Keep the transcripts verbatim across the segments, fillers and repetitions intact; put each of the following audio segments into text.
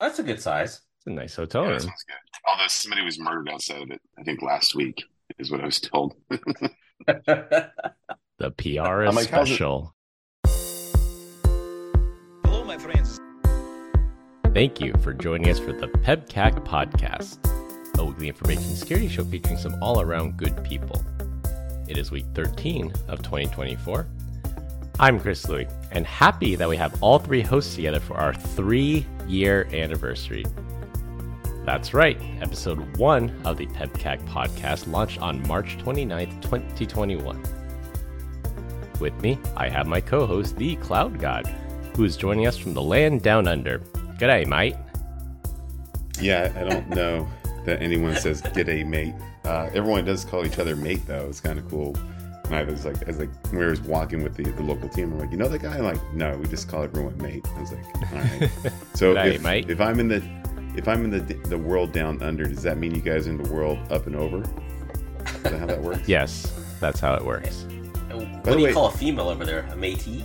That's a good size. It's a nice hotel Yeah, that room. sounds good. Although somebody was murdered outside of it, I think last week is what I was told. The P R I'm is like, how's it? special. Hello, my friends. Thank you for joining us for the PEBCAC podcast, a weekly information security show featuring some all-around good people. It is week thirteen of twenty twenty-four. I'm Chris Louie, and happy that we have all three hosts together for our three-year anniversary. That's right, episode one of the PEBCAC podcast launched on March twenty-ninth, twenty twenty-one. With me, I have my co-host, the Cloud God, who is joining us from the land down under. G'day, mate. Yeah, I don't know that anyone says "g'day, mate." Uh, everyone does call each other mate, though. It's kind of cool. And I was like, as like when I was walking with the, the local team, I'm like, you know that guy? I'm like, no, we just call everyone mate. I was like, all right. So G'day, if, mate. if I'm in the if I'm in the the world down under, does that mean you guys are in the world up and over? Is that how that works? Yes, that's how it works. What By do the you way- call a female over there? A matey?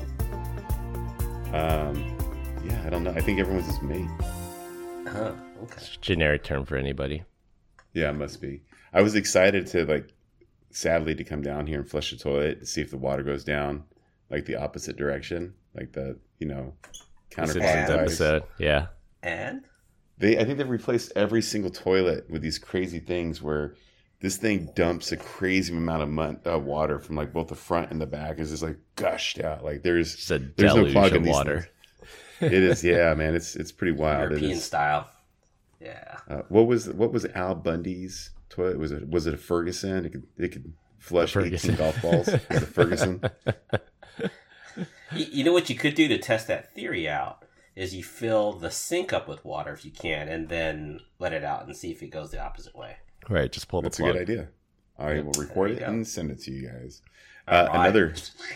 Um, yeah, I don't know. I think everyone's just mate. Huh. Okay. It's a generic term for anybody. Yeah, it must be. I was excited to like, sadly, to come down here and flush the toilet to see if the water goes down, like the opposite direction, like the you know Simpsons counterclockwise. episode, yeah. And They, I think they've replaced every single toilet with these crazy things where this thing dumps a crazy amount of mon- uh, water from like both the front and the back. It's just like gushed out. Like there's It's a there's no deluge clogging of these water. things. It is, yeah, man. It's it's pretty wild. It European is. style. Yeah. Uh, what was what was Al Bundy's toilet? Was it was it a Ferguson? It could it could flush Ferguson. eighteen golf balls. Was it a Ferguson? You, you know what you could do to test that theory out is you fill the sink up with water if you can, and then let it out and see if it goes the opposite way. Right, just pull the That's a plug. good idea. I will record you it go. and send it to you guys. All Uh, right. Another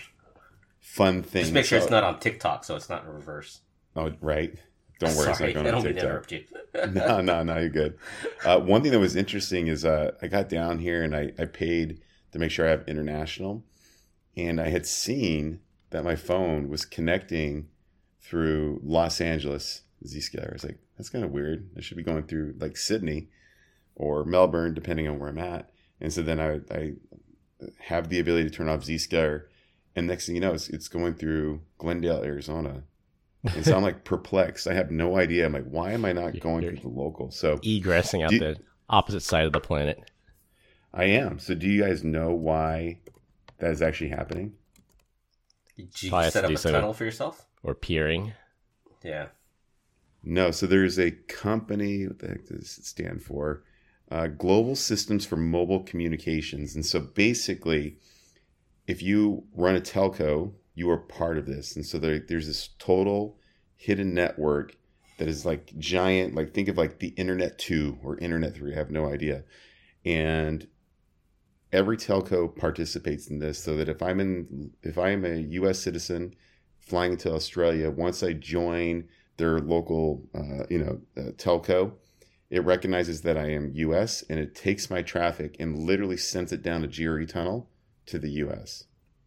fun thing. Just make sure so- it's not on TikTok, so it's not in reverse. Oh, right. Don't worry, Sorry, it's not I going on don't mean to TikTok. interrupt you. no, no, no, you're good. Uh, one thing that was interesting is uh, I got down here and I, I paid to make sure I have international. And I had seen that my phone was connecting through Los Angeles Zscaler. I was like, that's kind of weird. I should be going through like Sydney or Melbourne, depending on where I'm at. And so then I, I have the ability to turn off Zscaler. And next thing you know, it's, it's going through Glendale, Arizona. And so I'm like perplexed. I have no idea. I'm like, why am I not going You're- through the local? So Egressing out Do- the opposite side of the planet. I am. So do you guys know why that is actually happening? Did you Probably has set to up do a some- tunnel for yourself? Or peering. Yeah. No. So there's a company. What the heck does it stand for? Uh, Global Systems for Mobile Communications. And so basically, if you run a telco, you are part of this. And so there, there's this total hidden network that is like giant. Like think of like the Internet two or Internet three. I have no idea. And every telco participates in this, so that if I'm in, if I am a U S citizen flying into Australia, once I join their local, uh, you know, uh, telco, it recognizes that I am U S and it takes my traffic and literally sends it down a G R E tunnel to the U S.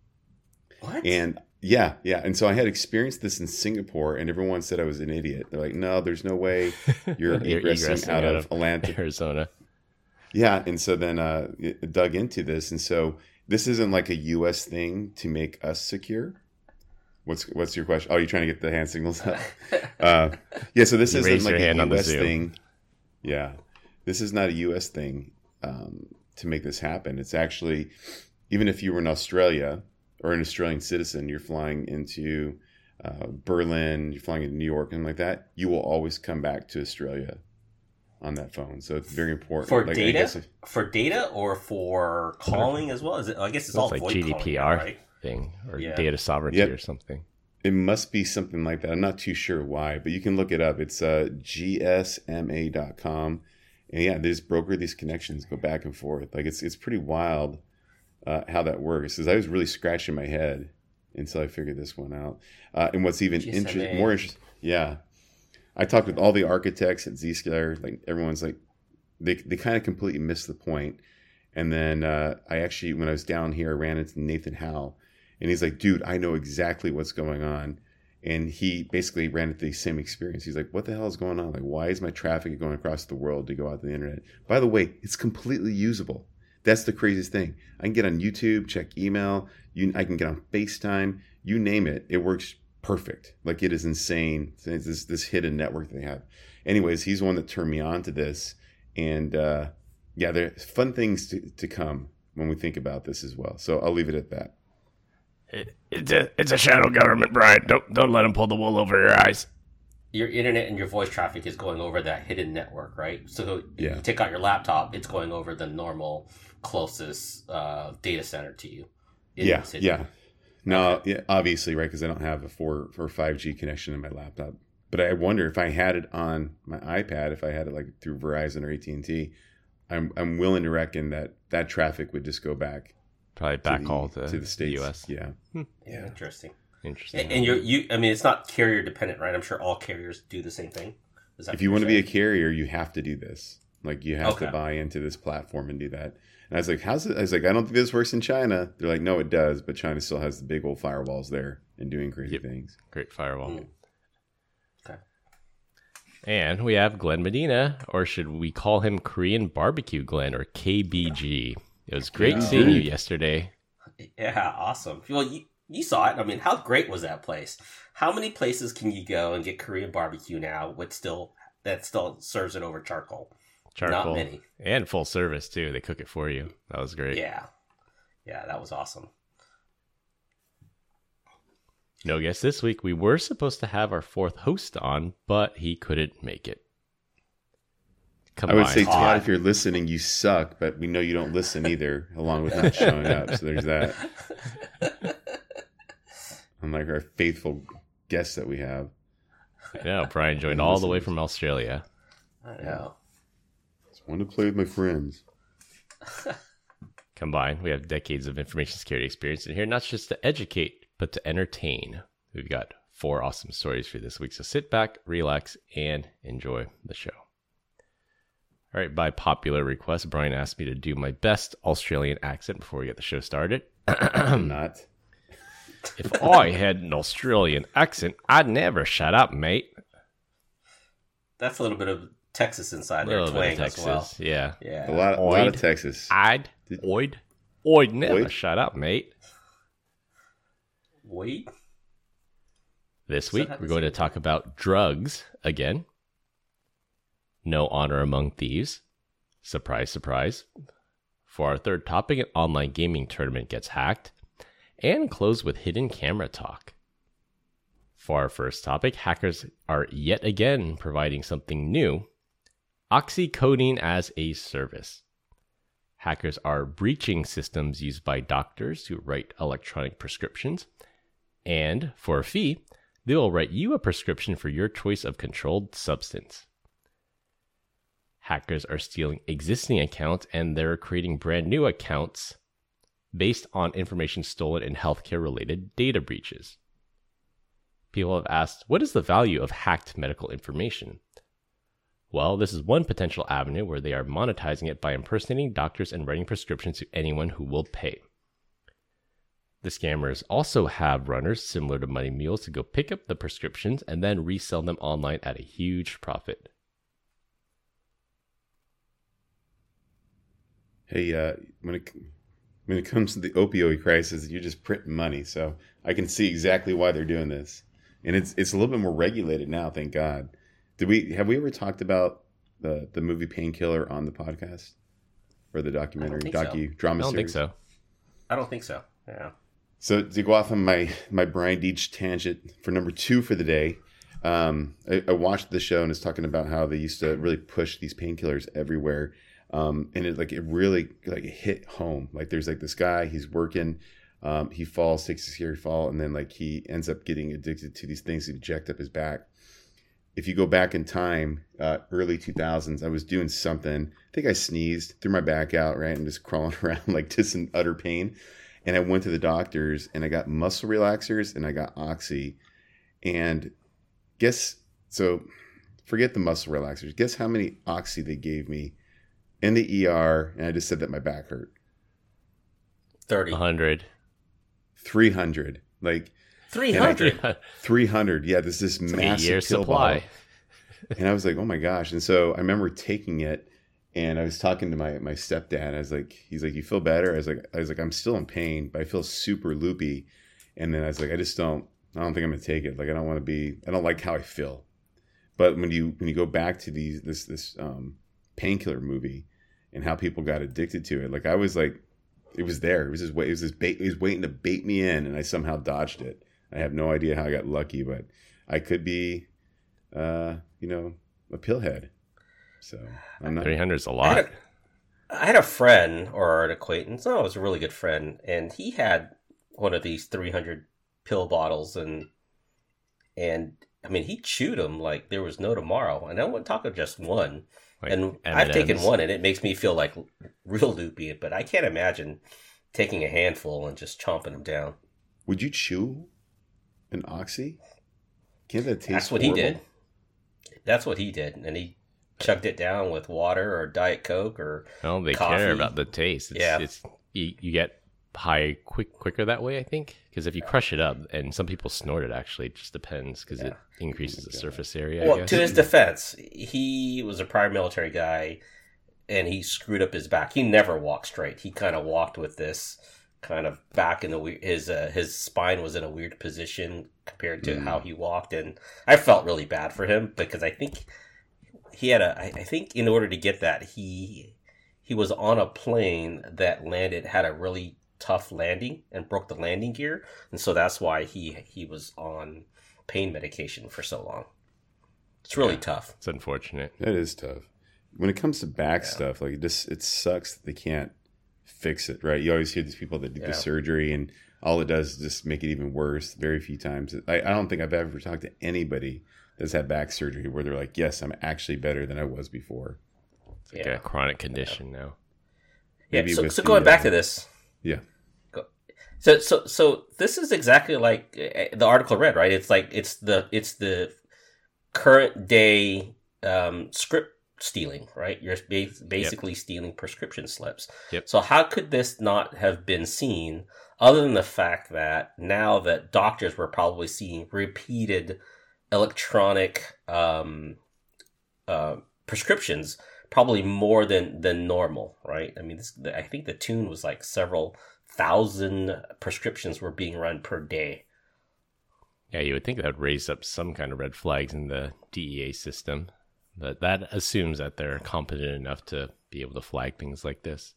What? And yeah, yeah. And so I had experienced this in Singapore, and everyone said I was an idiot. They're like, "No, there's no way you're, You're egressing, egressing out, out of of Atlanta." Arizona. Yeah, and so then uh, it dug into this, and so this isn't like a U S thing to make us secure. What's what's your question? Oh, you're trying to get the hand signals up. Uh, yeah, so this You isn't raise like your a hand on the U S Zoom. thing. Yeah, this is not a U S thing um, to make this happen. It's actually, even if you were in Australia or an Australian citizen, you're flying into uh, Berlin, you're flying into New York, and like that, you will always come back to Australia on that phone. So it's very important. For Like, I data? guess if- For data or for calling as well? Is it? I guess it's It's all like VoIP G D calling P now, R right? thing or Yeah. data sovereignty Yep. or something. It must be something like that. I'm not too sure why, but you can look it up. It's uh, G S M A dot com. And yeah, they just broker these connections, go back and forth. Like it's it's pretty wild uh, how that works. Because I was really scratching my head until I figured this one out. Uh, and what's even G S M A. interest, more interesting, yeah. I talked with all the architects at Zscaler. Like everyone's like, they they kind of completely missed the point. And then uh, I actually, when I was down here, I ran into Nathan Howe. And he's like, dude, I know exactly what's going on. And he basically ran into the same experience. He's like, what the hell is going on? Like, why is my traffic going across the world to go out to the internet? By the way, it's completely usable. That's the craziest thing. I can get on YouTube, check email. You, I can get on FaceTime. You name it. It works perfect. Like, it is insane. It's this, this hidden network they have. Anyways, he's the one that turned me on to this. And uh, yeah, there's fun things to, to come when we think about this as well. So I'll leave it at that. It, it's a it's a shadow government, Brian. Don't don't let them pull the wool over your eyes. Your internet and your voice traffic is going over that hidden network, right? So Yeah. you take out your laptop, it's going over the normal closest uh, data center to you. in Yeah, the city. yeah. No, yeah, obviously, right? Because I don't have a four or five G connection in my laptop. But I wonder if I had it on my iPad, if I had it like through Verizon or A T and T, I'm I'm willing to reckon that that traffic would just go back Probably to backhaul the, to, to the States. U S. Yeah. Yeah, interesting. Interesting. And, and you you I mean, it's not carrier dependent, right? I'm sure all carriers do the same thing. Is that If what you you're want to be a saying? carrier, you have to do this. Like, you have Okay. to buy into this platform and do that. And I was like, how's it? I was like, I don't think this works in China. They're like, no, it does. But China still has the big old firewalls there and doing crazy Yep. things. Great firewall. Mm. Okay. And we have Glenn Medina, or should we call him Korean Barbecue Glenn, or K B G. It was great Yeah. seeing you yesterday. Yeah, awesome. Well, you, you saw it. I mean, how great was that place? How many places can you go and get Korean barbecue now with still that still serves it over charcoal? Charcoal. Not many. And full service, too. They cook it for you. That was great. Yeah. Yeah, that was awesome. No guest this week. We were supposed to have our fourth host on, but he couldn't make it. Come I would on. say, Todd. Todd, if you're listening, you suck, but we know you don't listen either, along with not showing up. So there's that. Unlike our faithful guests that we have. Yeah, Brian joined all the way from Australia. I know. Just want to play with my friends. Combined, we have decades of information security experience in here, not just to educate, but to entertain. We've got four awesome stories for you this week, so sit back, relax, and enjoy the show. All right, by popular request, Brian asked me to do my best Australian accent before we get the show started. I'm not. If I had an Australian accent, I'd never shut up, mate. That's a little bit of Texas inside A there, little twang bit of Texas, as well. yeah. Yeah. A lot, a lot of Oid. Texas. I'd, Did- Oid, Oid never Oid? shut up, mate. Wait. This Does week, that have we're the going to same- talk about drugs again. No honor among thieves. Surprise, surprise. For our third topic, an online gaming tournament gets hacked. And close with hidden camera talk. For our first topic, hackers are yet again providing something new. Oxycodone as a service. Hackers are breaching systems used by doctors to write electronic prescriptions. And for a fee, they will write you a prescription for your choice of controlled substance. Hackers are stealing existing accounts and they're creating brand new accounts based on information stolen in healthcare-related data breaches. People have asked, what is the value of hacked medical information? Well, this is one potential avenue where they are monetizing it by impersonating doctors and writing prescriptions to anyone who will pay. The scammers also have runners similar to money mules to go pick up the prescriptions and then resell them online at a huge profit. Hey, uh, when it when it comes to the opioid crisis, you're just printing money. So I can see exactly why they're doing this, and it's it's a little bit more regulated now. Thank God. Did we have we ever talked about the the movie Painkiller on the podcast or the documentary think so. docu drama I don't think series? so. I don't think so. Yeah. So to go off on my my Brian Deitch tangent for number two for the day, um, I, I watched the show and it's talking about how they used to really push these painkillers everywhere, um, and it like it really like it hit home. Like there's like this guy, he's working, um, he falls, takes a scary fall, and then like he ends up getting addicted to these things that jacked up his back. If you go back in time, uh, early two thousands, I was doing something. I think I sneezed, threw my back out, right? I'm just crawling around like just in utter pain. And I went to the doctors and I got muscle relaxers and I got Oxy. And guess, so forget the muscle relaxers. Guess how many Oxy they gave me in the E R? And I just said that my back hurt. thirty. one hundred. three hundred. Like, three hundred. three hundred. Yeah, there's this It's like massive a year pill supply. bottle. And I was like, oh my gosh. And so I remember taking it, and I was talking to my my stepdad. I was like, he's like, you feel better? I was like, I was like, I'm still in pain, but I feel super loopy. And then I was like, I just don't, I don't think I'm gonna take it. Like, I don't want to be, I don't like how I feel. But when you when you go back to these this this um, painkiller movie and how people got addicted to it, like I was like, it was there. It was just wait, it was this bait. He was waiting to bait me in, and I somehow dodged it. I have no idea how I got lucky, but I could be, uh, you know, a pillhead. So I'm not. three hundred is a I lot. had a, I had a friend or an acquaintance. No, it was a really good friend, and he had one of these three hundred pill bottles, and and I mean, he chewed them like there was no tomorrow. And I wasn't talking just one. Like and M and I've taken M's. one, and it makes me feel like real loopy. But I can't imagine taking a handful and just chomping them down. Would you chew an oxy? Can't that taste? That's what horrible? he did. That's what he did, and he chugged it down with water or Diet Coke or Well, they coffee. care about the taste. It's, Yeah. it's you, you get high quick quicker that way, I think, because if you crush it up, and some people snort it, actually, it just depends because it increases the surface area. I Well, guess. to his defense, he was a prior military guy, and he screwed up his back. He never walked straight. He kind of walked with this kind of back in the we- his uh, his spine was in a weird position compared to Mm. how he walked, and I felt really bad for him because I think he had a. I I think in order to get that, he he was on a plane that landed had a really tough landing and broke the landing gear, and so that's why he he was on pain medication for so long. It's really Yeah. tough. It's unfortunate. That is tough. When it comes to back Yeah. stuff, like it just it sucks that they can't fix it, right? You always hear these people that do Yeah. the surgery, and all it does is just make it even worse. Very few times. I, I don't think I've ever talked to anybody that's had back surgery where they're like, "Yes, I'm actually better than I was before." It's like Yeah. a chronic condition now. Yeah. Maybe So, with so the, going back uh, to this. Yeah. Go. So so so this is exactly like uh, the article read, right? It's like it's the it's the current day um, script stealing, right? You're ba- basically stealing prescription slips. Yep. So how could this not have been seen, other than the fact that now that doctors were probably seeing repeated electronic um, uh, prescriptions, probably more than than normal, right? I mean, this, I think the tune was like several thousand prescriptions were being run per day. Yeah, you would think that would raise up some kind of red flags in the D E A system, but that assumes that they're competent enough to be able to flag things like this.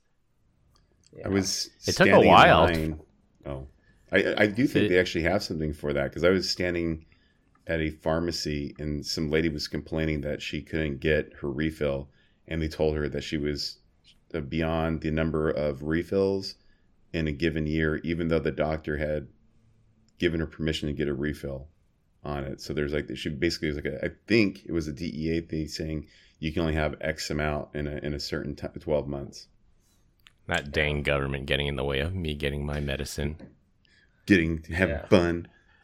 Yeah. I was. It took a standing in while. line- Oh, I I do think It- they actually have something for that, because I was standing at a pharmacy and some lady was complaining that she couldn't get her refill, and they told her that she was beyond the number of refills in a given year, even though the doctor had given her permission to get a refill on it. So there's like, she basically was like, a, I think it was a D E A thing saying you can only have X amount in a in a certain t- twelve months. That dang government getting in the way of me getting my medicine. Getting to have Yeah. fun.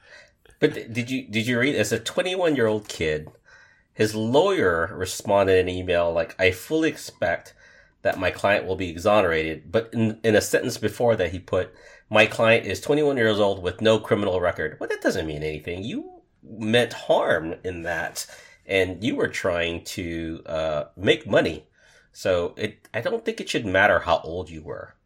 But th- did you did you read? As a twenty-one year old kid, his lawyer responded in an email like, "I fully expect that my client will be exonerated." But in, in a sentence before that, he put, "My client is twenty-one years old with no criminal record." Well, that doesn't mean anything. You meant harm in that, and you were trying to uh, make money. So it, I don't think it should matter how old you were.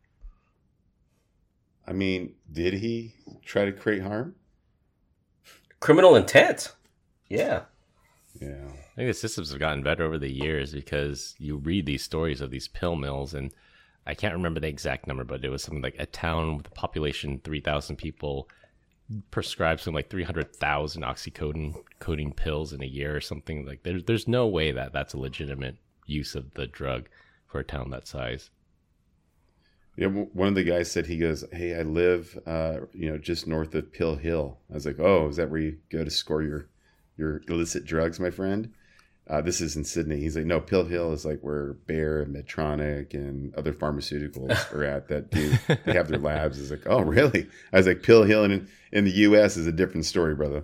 I mean, did he try to create harm? Criminal intent. Yeah. Yeah. I think the systems have gotten better over the years because you read these stories of these pill mills, and I can't remember the exact number, but it was something like a town with a population three thousand people prescribes something like three hundred thousand oxycodone codeine pills in a year or something. Like there, there's no way that that's a legitimate use of the drug for a town that size. Yeah, w- one of the guys said, he goes, "Hey, I live, uh, you know, just north of Pill Hill." I was like, "Oh, is that where you go to score your your illicit drugs, my friend?" Uh, this is in Sydney. He's like, "No, Pill Hill is like where Bayer and Medtronic and other pharmaceuticals are at that do they have their labs." I was like, "Oh, really?" I was like, "Pill Hill in in the U S is a different story, brother."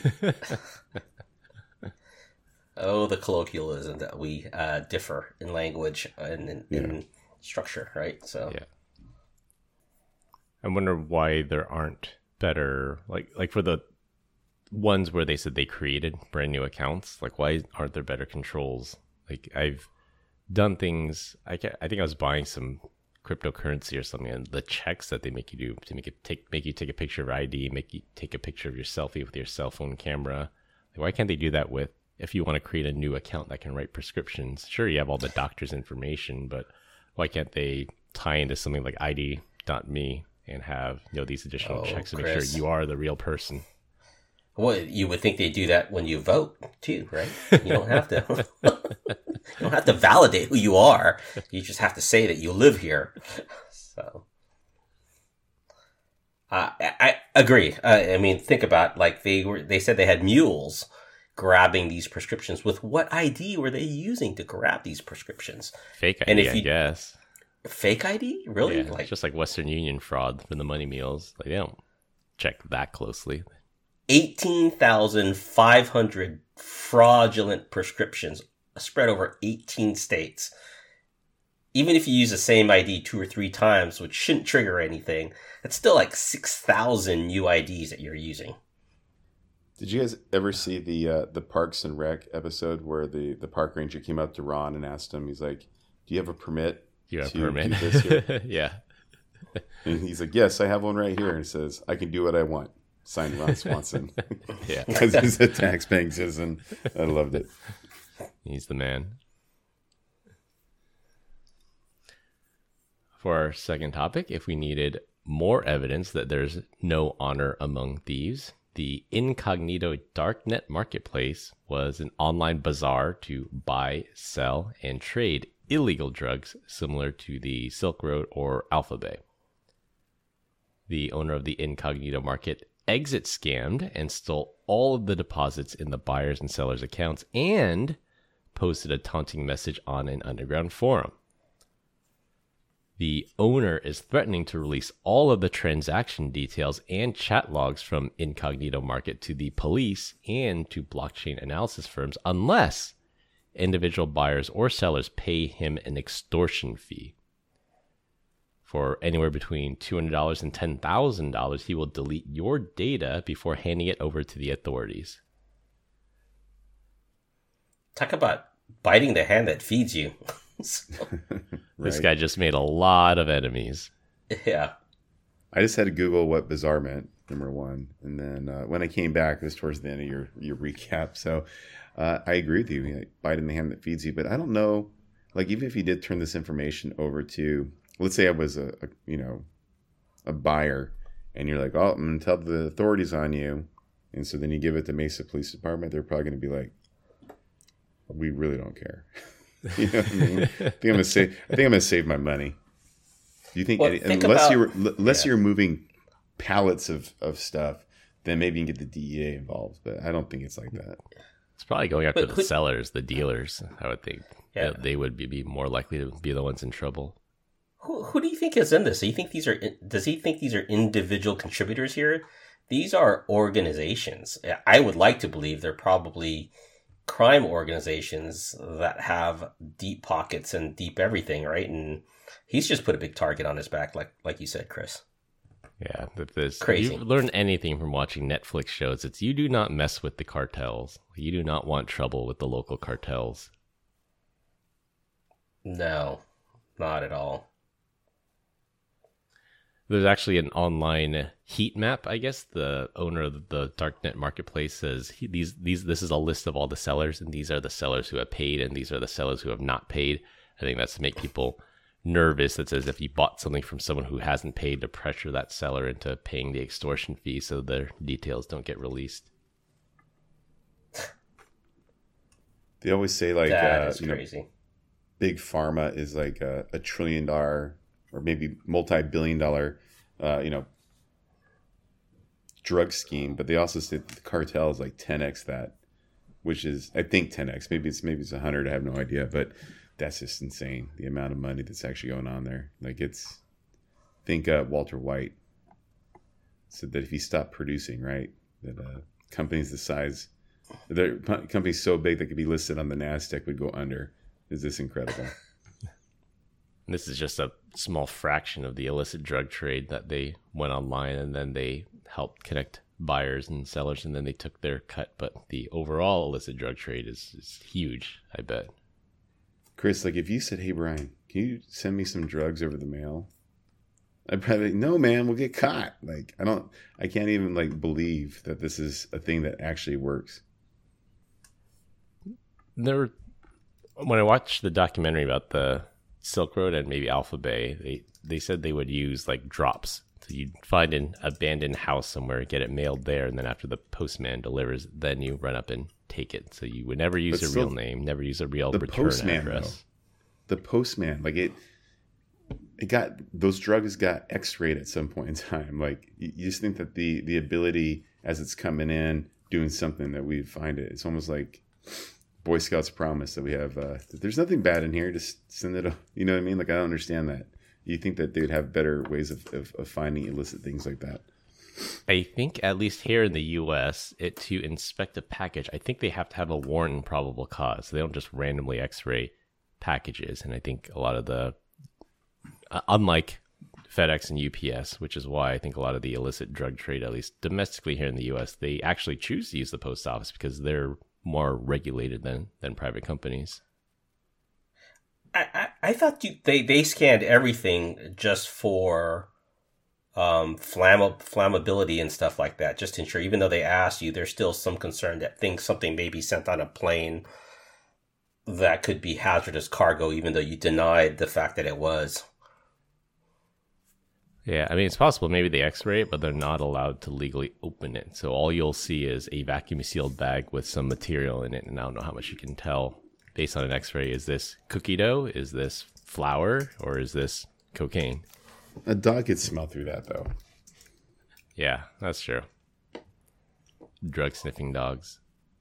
Oh, the colloquialism that we uh, differ in language and in, Yeah. in structure, right? So Yeah. I wonder why there aren't better, like like for the ones where they said they created brand new accounts. Like, why aren't there better controls? Like, I've done things. I ca- I think I was buying some cryptocurrency or something, and the checks that they make you do to make it take make you take a picture of I D, make you take a picture of your selfie with your cell phone camera. Like, why can't they do that with, if you want to create a new account that can write prescriptions? Sure, you have all the doctor's information, but why can't they tie into something like I D dot me and have, you know, these additional Oh, checks to Chris. make sure you are the real person? Well, you would think they do that when you vote too, right? You don't have to. You don't have to validate who you are. You just have to say that you live here. So, uh, I, I agree. Uh, I mean, think about, like, they were. They said they had mules grabbing these prescriptions. With what I D were they using to grab these prescriptions? Fake I D, And if I you- guess. Fake I D, really? Yeah, Like it's just like Western Union fraud for the money meals. Like, they don't check that closely. eighteen thousand five hundred fraudulent prescriptions spread over eighteen states. Even if you use the same I D two or three times, which shouldn't trigger anything, it's still like six thousand new I Ds that you're using. Did you guys ever see the uh, the Parks and Rec episode where the, the park ranger came up to Ron and asked him, he's like, "Do you have a permit You have a to permit. do this here?" Yeah. And he's like, "Yes, I have one right here." And it says, "I can do what I want." Signed, Ron Swanson. Yeah. Because he's a tax-paying citizen. I loved it. He's the man. For our second topic, if we needed more evidence that there's no honor among thieves, the Incognito Darknet Marketplace was an online bazaar to buy, sell, and trade illegal drugs similar to the Silk Road or Alpha Bay. The owner of the Incognito Market exit scammed and stole all of the deposits in the buyers and sellers' accounts and posted a taunting message on an underground forum. The owner is threatening to release all of the transaction details and chat logs from Incognito Market to the police and to blockchain analysis firms unless individual buyers or sellers pay him an extortion fee. For anywhere between two hundred dollars and ten thousand dollars, he will delete your data before handing it over to the authorities. Talk about biting the hand that feeds you. So, This Right. guy just made a lot of enemies. yeah. I just had to Google what bazaar meant, number one. And then uh, when I came back, it was towards the end of your, your recap. So uh, I agree with you. Like, bite in the hand that feeds you. But I don't know, like, even if you did turn this information over to, let's say I was a, a you know, a buyer, and you're like, "Oh, I'm going to tell the authorities on you." And so then you give it to Mesa Police Department. They're probably going to be like, "We really don't care." You know what I mean? I think I'm gonna save. I think I'm gonna save my money. Do you think, Well, any, think unless about- you're unless yeah. you're moving pallets of, of stuff, then maybe you can get the D E A involved. But I don't think it's like that. It's probably going after But the who- sellers, the dealers. I would think Yeah. they, they would be, be more likely to be the ones in trouble. Who, who do you think is in this? Do you think these are? Does he think these are individual contributors here? These are organizations. I would like to believe they're probably crime organizations that have deep pockets and deep everything, right? And he's just put a big target on his back, like like you said, Chris. Yeah, that this Crazy. If you learn anything from watching Netflix shows, it's you do not mess with the cartels. You do not want trouble with the local cartels. No, not at all. There's actually an online heat map. I guess the owner of the Darknet Marketplace says he, these these this is a list of all the sellers, and these are the sellers who have paid, and these are the sellers who have not paid. I think that's to make people nervous. That says if you bought something from someone who hasn't paid, to pressure that seller into paying the extortion fee, so their details don't get released. They always say like That uh, is you know, crazy. big pharma is like a, a trillion dollar or maybe multi-billion dollar, uh, you know, drug scheme. But they also say that the cartel is like ten x that, which is I think ten x. Maybe it's maybe it's one hundred. I have no idea, but that's just insane. The amount of money that's actually going on there. Like it's, think uh, Walter White said that if he stopped producing, right, that uh, companies the size, the companies so big that could be listed on the NASDAQ would go under. Is this incredible? This is just a small fraction of the illicit drug trade that they went online, and then they helped connect buyers and sellers, and then they took their cut. But the overall illicit drug trade is, is huge, I bet. Chris, like if you said, "Hey Brian, can you send me some drugs over the mail?" I'd probably be like, "No, man, we'll get caught." Like I don't, I can't even like believe that this is a thing that actually works. There, when I watched the documentary about the Silk Road and maybe Alpha Bay, they they said they would use like drops. So you'd find an abandoned house somewhere, get it mailed there, and then after the postman delivers, then you run up and take it. So you would never use But a still, real name, never use a real the return postman, address. Though, the postman, like it, it got those drugs got X-rayed at some point in time. Like you, you just think that the the ability as it's coming in, doing something that we find it. It's almost like Boy Scouts promise that we have. Uh, that there's nothing bad in here. Just send it. You know what I mean? Like I don't understand that. You think that they'd have better ways of, of, of finding illicit things like that? I think at least here in the U S, it to inspect a package, I think they have to have a warrant and probable cause. So they don't just randomly X-ray packages. And I think a lot of the, uh, unlike FedEx and U P S, which is why I think a lot of the illicit drug trade, at least domestically here in the U S, they actually choose to use the post office because they're more regulated than than private companies. I, I, I thought you, they, they scanned everything just for um, flamm- flammability and stuff like that, just to ensure, even though they asked you, there's still some concern that things, something may be sent on a plane that could be hazardous cargo, even though you denied the fact that it was. Yeah, I mean, it's possible maybe they X-ray it, but they're not allowed to legally open it. So all you'll see is a vacuum sealed bag with some material in it, and I don't know how much you can tell based on an X-ray. Is this cookie dough? Is this flour? Or is this cocaine? A dog could smell through that, though. Yeah, that's true. Drug sniffing dogs.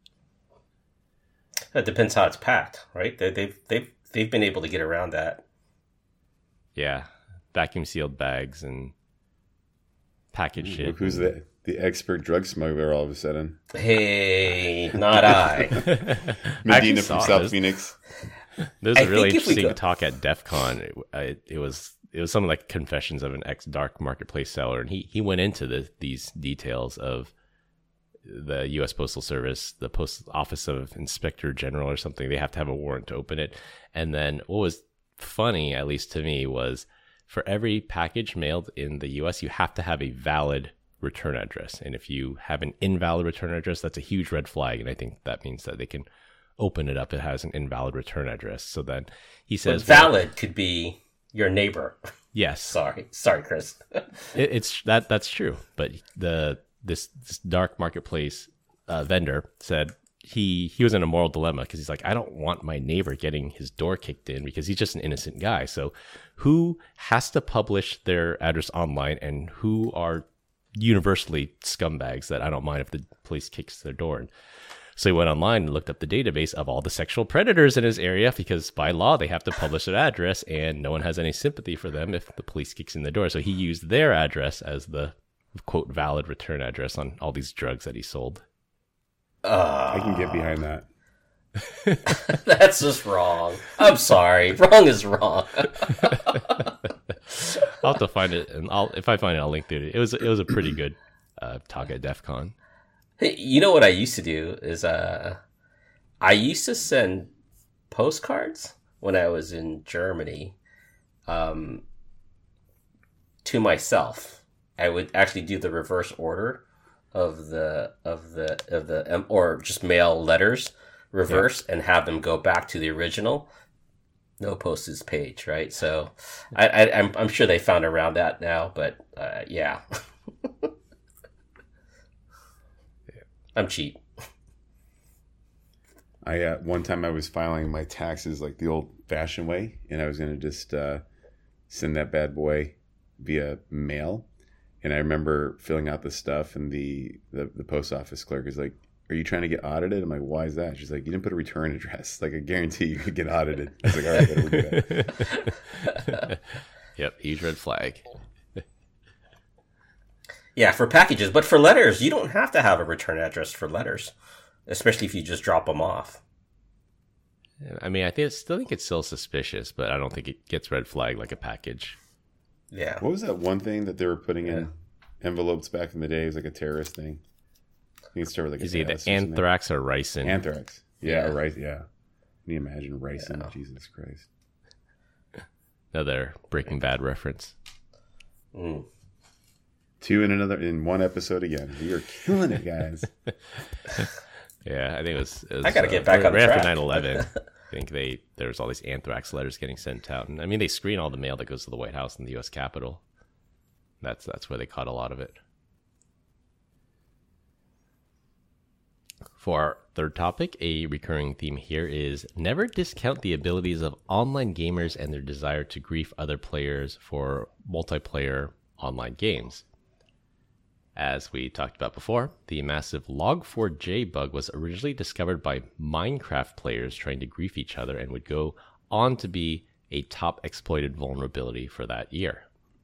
It depends how it's packed, right? They, they've they've they've been able to get around that. Yeah, vacuum sealed bags and packaged shit. Look who's the the expert drug smuggler all of a sudden? Hey, not I. Medina from South this. Phoenix. There was a I really think if we interesting go- talk at DEF CON. It, it, it was it was something like confessions of an ex dark marketplace seller, and he he went into the, these details of the U S Postal Service, the Post Office of Inspector General or something. They have to have a warrant to open it. And then what was funny, at least to me, was for every package mailed in the U S, you have to have a valid return address. And if you have an invalid return address, that's a huge red flag. And I think that means that they can open it up. It has an invalid return address. So then he says, But valid well, could be your neighbor. Yes. Sorry. Sorry, Chris. it, it's that that's true. But the this, this dark marketplace uh, vendor said he he was in a moral dilemma because he's like, I don't want my neighbor getting his door kicked in because he's just an innocent guy. So who has to publish their address online, and who are universally scumbags that I don't mind if the police kicks their door in? So he went online and looked up the database of all the sexual predators in his area, because by law they have to publish their address, and no one has any sympathy for them if the police kicks in the door. So he used their address as the quote valid return address on all these drugs that he sold. Uh, I can get behind that. That's just wrong. I'm sorry. Wrong is wrong. I'll have to find it, and I'll if I find it, I'll link to it. It was it was a pretty good uh, talk at DEF CON. Hey, you know what I used to do is uh, I used to send postcards when I was in Germany um, to myself. I would actually do the reverse order of the of the of the um, or just mail letters reverse, yeah, and have them go back to the original. No postage page, right? So I, I I'm I'm sure they found around that now, but uh, yeah. I'm cheap. I uh, one time I was filing my taxes like the old-fashioned way, and I was going to just uh, send that bad boy via mail. And I remember filling out the stuff, and the, the, the post office clerk is like, "Are you trying to get audited?" I'm like, "Why is that?" She's like, "You didn't put a return address. Like, I guarantee you could get audited." I was like, "All right, better do that." Yep, huge red flag. Yeah, for packages, but for letters, you don't have to have a return address for letters, especially if you just drop them off. I mean, I think still think it's still suspicious, but I don't think it gets red flag like a package. Yeah. What was that one thing that they were putting in yeah. envelopes back in the day? It was like a terrorist thing. You can start with like Is a it S the or something. anthrax or ricin? Anthrax. Yeah, Yeah. right. Yeah. Can you imagine ricin? Yeah. Jesus Christ. Another Breaking Bad reference. Mm. Two in another in one episode again. We are killing it, guys. Yeah, I think it was. It was I gotta uh, get back right, on right track. after nine eleven. I think they there was all these anthrax letters getting sent out, and I mean they screen all the mail that goes to the White House and the U S Capitol. That's that's where they caught a lot of it. For our third topic, a recurring theme here is never discount the abilities of online gamers and their desire to grief other players for multiplayer online games. As we talked about before, the massive log four j bug was originally discovered by Minecraft players trying to grief each other and would go on to be a top exploited vulnerability for that year.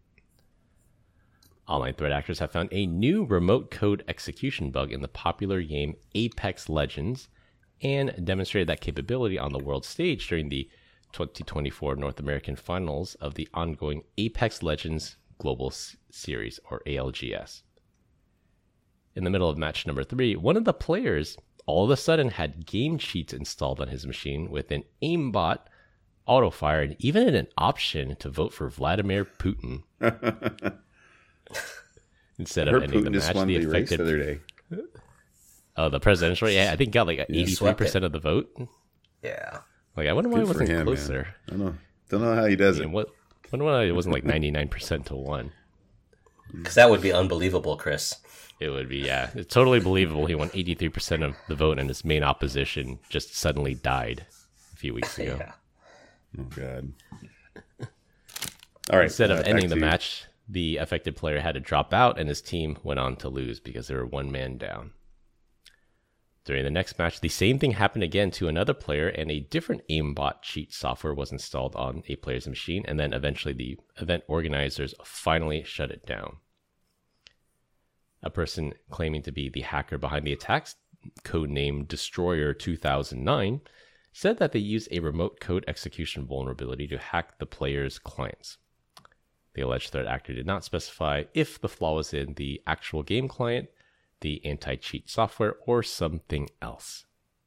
Online threat actors have found a new remote code execution bug in the popular game Apex Legends and demonstrated that capability on the world stage during the twenty twenty-four North American Finals of the ongoing Apex Legends Global S- Series, or A L G S. In the middle of match number three, one of the players all of a sudden had game cheats installed on his machine with an aimbot, autofire, and even an option to vote for Vladimir Putin. Instead I of heard ending Putin the just match, won the the race the affected other day. oh the presidential, yeah, I think got like eighty-three percent of the vote. Yeah. Like I wonder why Good it for wasn't him, closer. man. I don't know. Don't know how he does I it. mean, what? Wonder why it wasn't like ninety-nine percent to one. Because that would be unbelievable, Chris. It would be, yeah, it's totally believable. He won eighty-three percent of the vote, and his main opposition just suddenly died a few weeks ago. Yeah. Oh God. All right. Instead uh, of back ending the to- match, the affected player had to drop out, and his team went on to lose because they were one man down. During the next match, the same thing happened again to another player, and a different aimbot cheat software was installed on a player's machine, and then eventually the event organizers finally shut it down. A person claiming to be the hacker behind the attacks, codenamed Destroyer two thousand nine, said that they used a remote code execution vulnerability to hack the player's clients. The alleged threat actor did not specify if the flaw was in the actual game client, the anti-cheat software, or something else.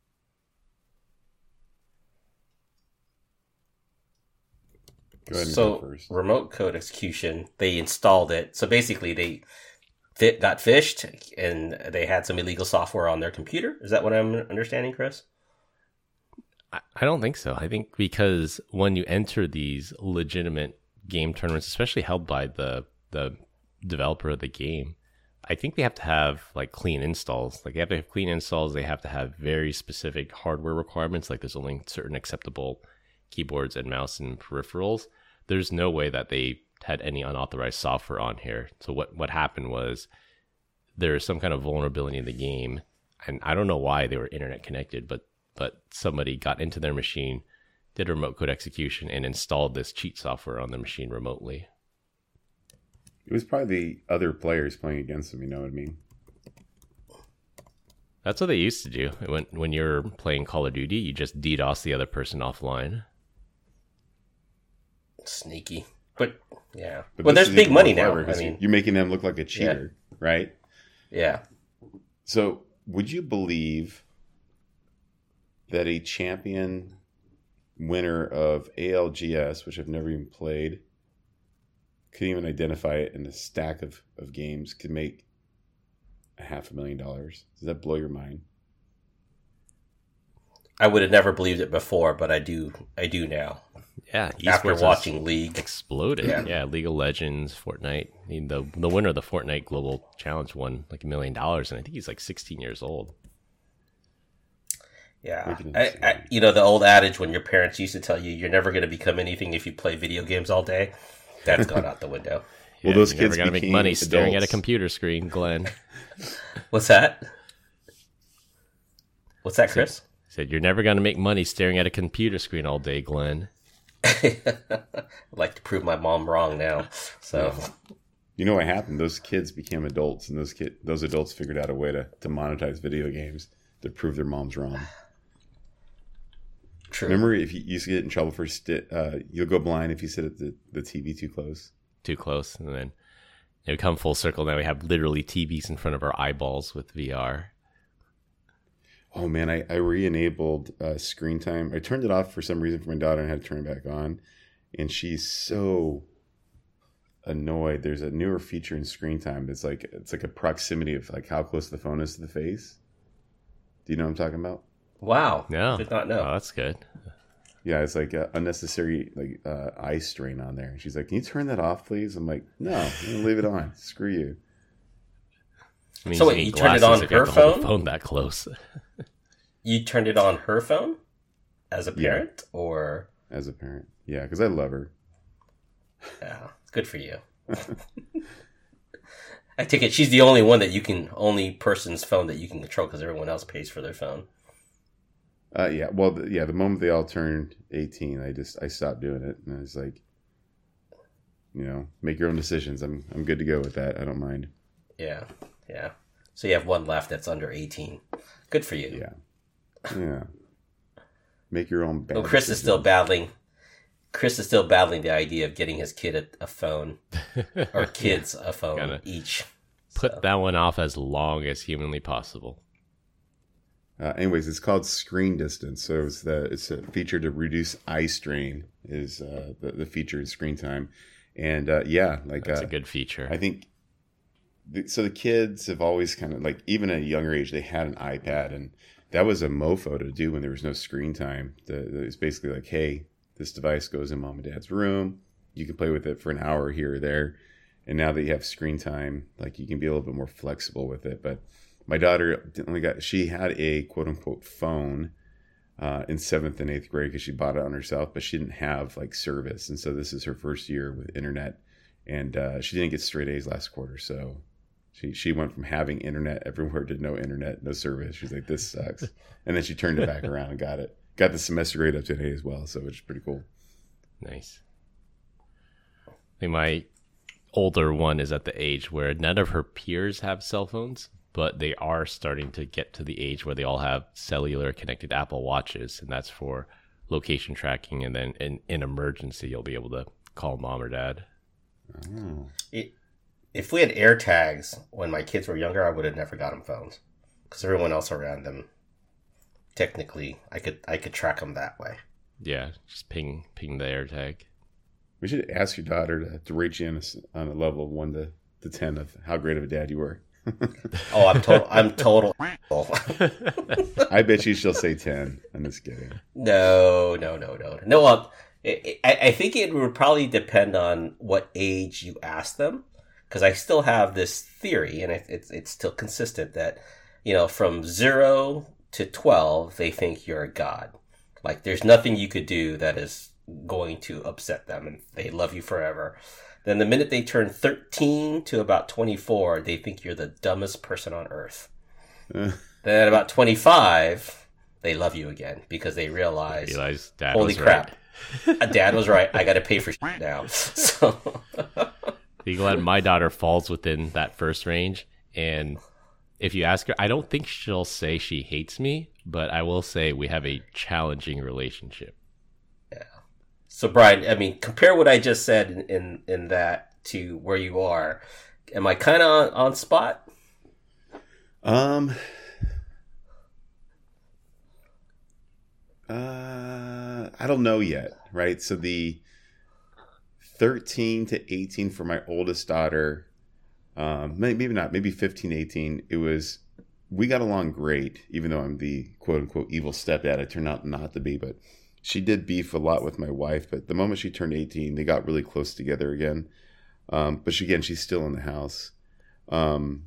Go ahead and So go first. remote code execution, they installed it. So basically, they fit, got phished, and they had some illegal software on their computer. Is that what I'm understanding, Chris? I I don't think so. I think because when you enter these legitimate game tournaments, especially held by the the developer of the game, I think they have to have like clean installs. Like they have to have clean installs. They have to have very specific hardware requirements. Like there's only certain acceptable keyboards and mouse and peripherals. There's no way that they had any unauthorized software on here. So what what happened was there is some kind of vulnerability in the game, and I don't know why they were internet connected, but but somebody got into their machine, did a remote code execution, and installed this cheat software on their machine remotely. It was probably the other players playing against them. You know what I mean? That's what they used to do. When when you're playing Call of Duty, you just DDoS the other person offline. Sneaky. But, yeah. But well, this there's is big even money more now. clever I 'cause mean, you're making them look like a cheater, right? yeah. So, would you believe that a champion winner of A L G S, which I've never even played, couldn't even identify it in a stack of, of games, could make a half a million dollars? Does that blow your mind? I would have never believed it before, but I do I do now. Yeah, After esports has watching League. exploded. Yeah. Yeah. League of Legends, Fortnite. I mean, the the winner of the Fortnite Global Challenge won like a million dollars, and I think he's like sixteen years old. Yeah. Making it I, insane. I, you know, the old adage when your parents used to tell you you're never going to become anything if you play video games all day, that's gone out the window. Well, Yeah, those you never kids gotta make became money staring at a adults. computer screen, Glenn. What's that? What's that, Chris? Said you're never gonna make money staring at a computer screen all day, Glenn. I'd like to prove my mom wrong now. So, You know what happened? Those kids became adults, and those kid, those adults figured out a way to, to monetize video games to prove their mom's wrong. true. Remember, if you used to get in trouble for sti uh, you'll go blind if you sit at the, the T V too close. Too close, and then we come full circle. Now we have literally T Vs in front of our eyeballs with V R. Oh man, I, I re-enabled uh, screen time. I turned it off for some reason for my daughter and I had to turn it back on. And she's so annoyed. There's a newer feature in screen time that's like it's like a proximity of like how close the phone is to the face. Do you know what I'm talking about? Wow. No. Did not know. Oh, that's good. Yeah, it's like a unnecessary like uh, eye strain on there. She's like, "Can you turn that off, please?" I'm like, "No, I'm gonna leave it on. Screw you." I mean, So wait, need you turned it glasses on if you have her to hold phone? the phone that close. You turned it on her phone as a Yeah. parent, or As a parent, yeah, because I love her. yeah, good for you. I take it she's the only one that you can, only person's phone that you can control because everyone else pays for their phone. Uh, yeah, well, the, yeah. The moment they all turned eighteen, I just I stopped doing it, and I was like, you know, make your own decisions. I'm I'm good to go with that. I don't mind. Yeah, yeah. So you have one left that's under eighteen. Good for you. Yeah, yeah. Make your own. Bad Well, Chris is decisions. still battling. Chris is still battling the idea of getting his kid a, a phone, or kids a phone Gotta each. Put So, that one off as long as humanly possible. Uh, anyways, it's called Screen Distance. So it's the it's a feature to reduce eye strain. Is uh, the the feature in Screen Time, and uh, yeah, like That's uh, a good feature. I think. The, so the kids have always kind of like even at a younger age they had an iPad, and that was a mofo to do when there was no screen time. The, the, it's basically like, hey, this device goes in mom and dad's room. You can play with it for an hour here or there. And now that you have screen time, like you can be a little bit more flexible with it. But my daughter only got, she had a quote unquote phone uh, in seventh and eighth grade because she bought it on herself, but she didn't have like service. And so this is her first year with internet. And uh, she didn't get straight A's last quarter. So she, she went from having internet everywhere to no internet, no service. She's like, this sucks. And then she turned it back around and got it. Got the semester grade up to an A as well. So it's pretty cool. Nice. I think my older one is at the age where none of her peers have cell phones, but they are starting to get to the age where they all have cellular connected Apple Watches, and that's for location tracking. And then in in emergency, you'll be able to call mom or dad. Oh. it, if we had air tags when my kids were younger, I would have never got them phones because everyone else around them, technically, I could I could track them that way. Yeah, just ping ping the AirTag. We should ask your daughter to, to rate you on a, on a level of one to, to ten of how great of a dad you were. Oh, I'm total. I'm total. I bet you she'll say ten. I'm just kidding. No, no, no, no, no. Well, I, I think it would probably depend on what age you ask them, because I still have this theory, and it, it's it's still consistent that, you know, from zero to twelve, they think you're a god. Like, there's nothing you could do that is going to upset them, and they love you forever. Then the minute they turn thirteen to about twenty-four, they think you're the dumbest person on earth. Uh, Then at about twenty-five, they love you again because they realize, Realize dad holy was crap, right. Dad was right. I got to pay for shit now. So, Be glad my daughter falls within that first range. And if you ask her, I don't think she'll say she hates me, but I will say we have a challenging relationship. yeah. So Brian, I mean, compare what I just said in in, in that to where you are. Am I kind of on, on spot? Um. Uh, I don't know yet, right? So the thirteen to eighteen for my oldest daughter, um, maybe not, maybe fifteen, eighteen. It was, we got along great, even though I'm the quote unquote evil stepdad. I turned out not to be, but she did beef a lot with my wife. But the moment she turned eighteen, they got really close together again. Um, but she, again, she's still in the house. Um,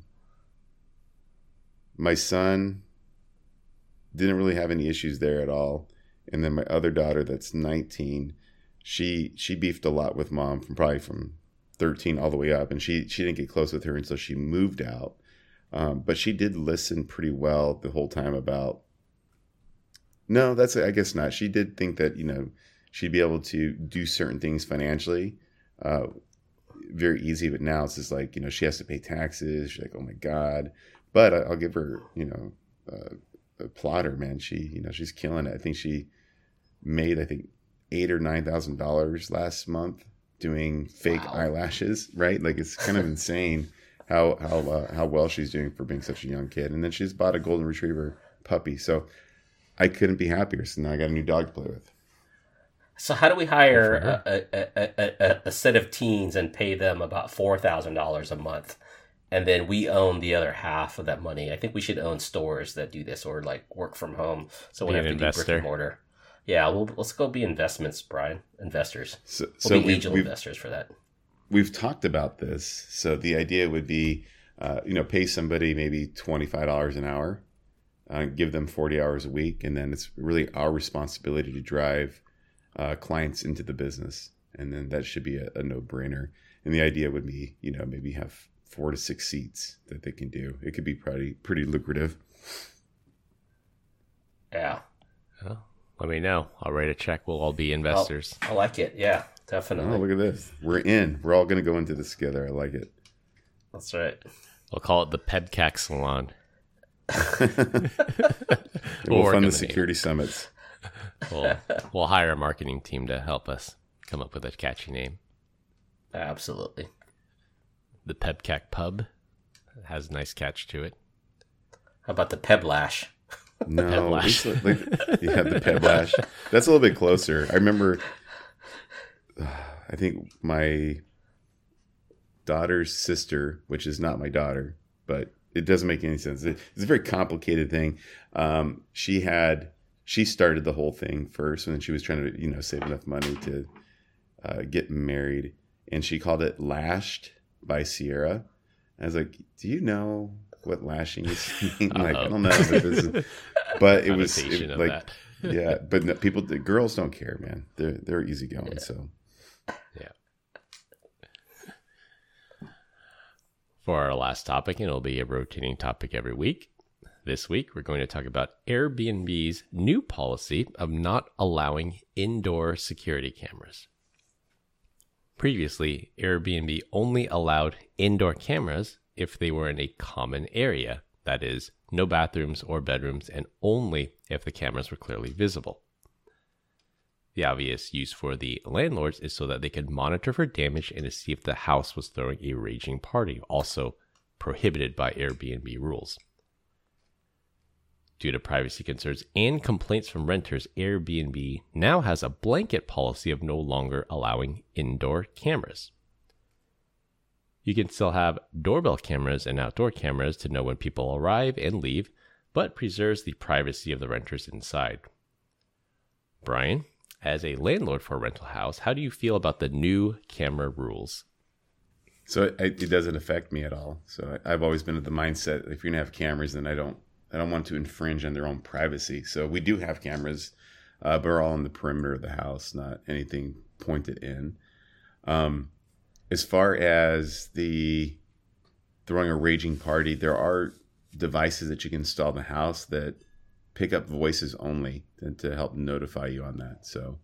my son didn't really have any issues there at all. And then my other daughter that's nineteen, she she beefed a lot with mom from probably from thirteen all the way up. And she, she didn't get close with her until she moved out. Um, but she did listen pretty well the whole time about, no, that's, I guess not. She did think that, you know, she'd be able to do certain things financially uh, very easy. But now it's just like, you know, she has to pay taxes. She's like, oh my God. But I, I'll give her, you know, uh, a plotter, man. She, you know, she's killing it. I think she made, I think, eight or nine thousand dollars last month doing fake Wow. eyelashes. Right? Like, it's kind of insane how how uh, how well she's doing for being such a young kid. And then she's bought a golden retriever puppy. So I couldn't be happier. So now I got a new dog to play with. So how do we hire a, a, a, a, a set of teens and pay them about four thousand dollars a month? And then we own the other half of that money. I think we should own stores that do this, or like work from home. So we have to investor. do brick and mortar. Yeah, we'll, let's go be investments, Brian. Investors. So, we'll so be we, angel we've, investors for that. We've talked about this. So the idea would be, uh, you know, pay somebody maybe twenty-five dollars an hour, uh, give them forty hours a week. And then it's really our responsibility to drive uh, clients into the business. And then that should be a, a no-brainer. And the idea would be, you know, maybe have four to six seats that they can do. It could be pretty pretty lucrative. Yeah. Well, let me know. I'll write a check. We'll all be investors. Oh, I like it. Yeah, definitely. Oh, look at this. We're in. We're all going to go into this together. I like it. That's right. We'll call it the PebCac Salon. We'll, work on fund the the security summits. We'll, we'll hire a marketing team to help us come up with a catchy name. Absolutely. The PebCac Pub has a nice catch to it. How about the Peblash? No, Peblash. it's like, yeah, the Peblash. That's a little bit closer. I remember, uh, I think my daughter's sister, which is not my daughter, but it doesn't make any sense. It, it's a very complicated thing. Um, she had, she started the whole thing first, and then she was trying to, you know, save enough money to uh, get married, and she called it Lashed by Sierra. I was like, do you know what lashing is? like, I don't know if this is, but it was it, like, that. yeah, but no, people, the girls don't care, man. They're, they're easygoing. Yeah. So yeah. For our last topic, and it'll be a rotating topic every week. This week, we're going to talk about Airbnb's new policy of not allowing indoor security cameras. Previously, Airbnb only allowed indoor cameras if they were in a common area, that is, no bathrooms or bedrooms, and only if the cameras were clearly visible. The obvious use for the landlords is so that they could monitor for damage and to see if the house was throwing a raging party, also prohibited by Airbnb rules. Due to privacy concerns and complaints from renters, Airbnb now has a blanket policy of no longer allowing indoor cameras. You can still have doorbell cameras and outdoor cameras to know when people arrive and leave, but preserves the privacy of the renters inside. Brian, as a landlord for a rental house, how do you feel about the new camera rules? So it, it doesn't affect me at all. So I, I've always been of the mindset, if you're going to have cameras, then I don't I don't want to infringe on their own privacy. So we do have cameras, uh, but we're all on the perimeter of the house, not anything pointed in. Um, as far as the throwing a raging party, there are devices that you can install in the house that pick up voices only to, to help notify you on that. So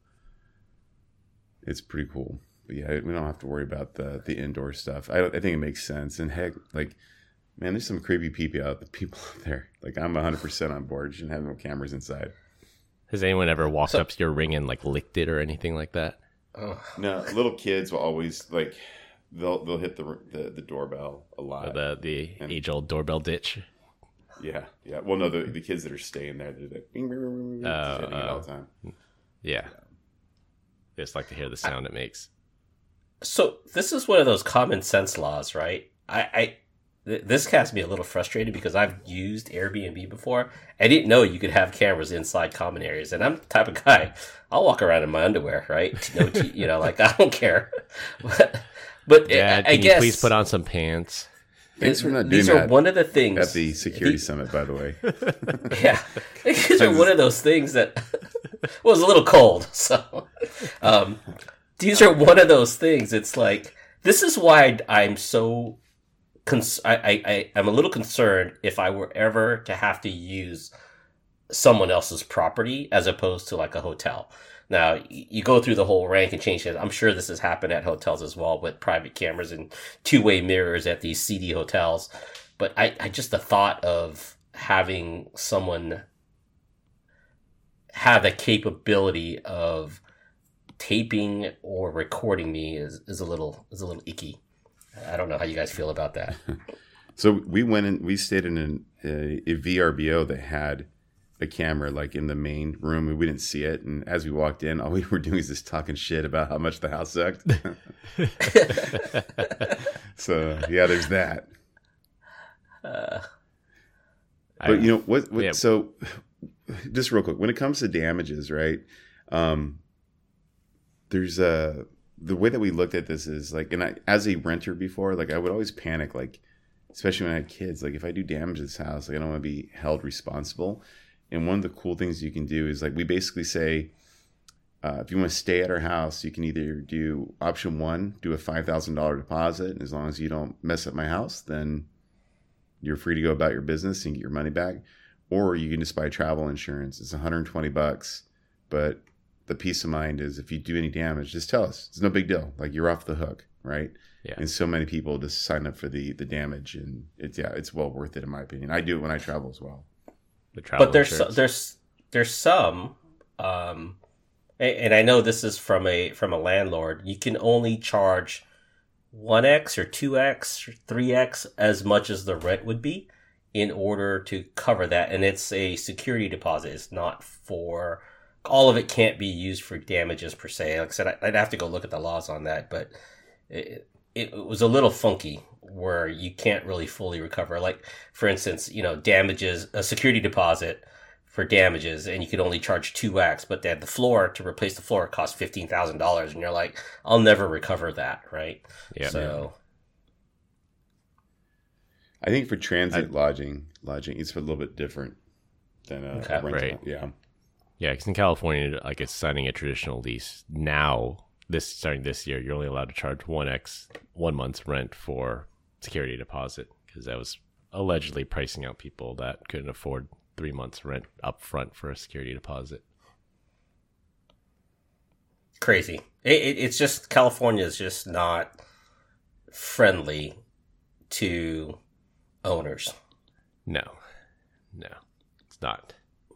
it's pretty cool. But yeah, we don't have to worry about the the indoor stuff. I, I think it makes sense. And heck, like, man, there's some creepy people out, the people out there. Like, I'm one hundred percent on board. You shouldn't have no cameras inside. Has anyone ever walked so, up to your ring and like licked it or anything like that? Oh. No, little kids will always like they'll they'll hit the the, the doorbell a lot. Or the the and, age old doorbell ditch. Yeah, yeah. Well, no, the the kids that are staying there, they're like bing, bing, bing, bing, uh, just hitting uh, it all the time. Yeah. yeah, they just like to hear the sound I, it makes. So this is one of those common sense laws, right? I. I This has me a little frustrated because I've used Airbnb before. I didn't know you could have cameras inside common areas, and I'm the type of guy, I'll walk around in my underwear, right? No, t- you know, like I don't care. But, but Dad, I, I can guess you please put on some pants. Thanks for not doing these that. These are one of the things at the security the, summit, by the way. Yeah, these are one of those things that well, it was a little cold. So um, these are one of those things. It's like this is why I'm so. Cons- I, I, I, I'm a little concerned if I were ever to have to use someone else's property as opposed to like a hotel. Now, you go through the whole rank and change it. I'm sure this has happened at hotels as well with private cameras and two-way mirrors at these seedy hotels. But I, I just the thought of having someone have the capability of taping or recording me is, is a little is a little icky. I don't know how you guys feel about that. So we went in, we stayed in an, a, a V R B O that had a camera like in the main room, and we didn't see it. And as we walked in, all we were doing is just talking shit about how much the house sucked. So yeah, there's that. Uh, but you know what? what yeah. So just real quick, when it comes to damages, right? Um, there's a the way that we looked at this is like, and I, as a renter before, like I would always panic, like especially when I had kids, like if I do damage to this house, like I don't want to be held responsible. And one of the cool things you can do is like we basically say, uh, if you want to stay at our house, you can either do option one, do a five thousand dollars deposit. And as long as you don't mess up my house, then you're free to go about your business and get your money back. Or you can just buy travel insurance. It's one hundred twenty bucks. But the peace of mind is if you do any damage, just tell us. It's no big deal. Like you're off the hook, right? Yeah. And so many people just sign up for the, the damage. And it's, yeah, it's well worth it in my opinion. I do it when I travel as well. The travel but there's insurance. there's there's some, um, and, and I know this is from a from a landlord. You can only charge one x or two x or three x as much as the rent would be in order to cover that, and it's a security deposit. It's not for all of it. Can't be used for damages per se. Like I said, I'd have to go look at the laws on that, but it, it was a little funky where you can't really fully recover. Like, for instance, you know, damages, a security deposit for damages, and you could only charge two x, but then the floor, to replace the floor, cost fifteen thousand dollars, and you're like, I'll never recover that, right? Yeah. So, I think for transit I, lodging, lodging, it's a little bit different than a, Okay. a rental. Right. Yeah. Yeah, because in California, like it's signing a traditional lease now. This starting this year, you're only allowed to charge one x one month's rent for security deposit, because that was allegedly pricing out people that couldn't afford three months rent up front for a security deposit. crazy. It, it, it's just, California is just not friendly to owners. No, no, it's not.